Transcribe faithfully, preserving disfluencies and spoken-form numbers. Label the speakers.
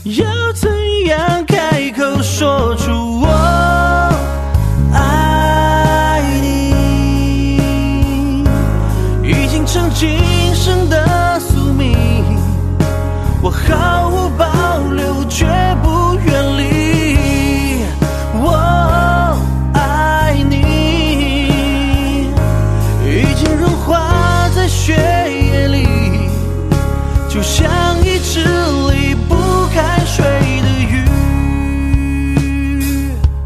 Speaker 1: 要怎样开口说出我爱你？已经成今生的宿命，我毫无保留，绝不远离。我爱你，已经融化在血液里，就像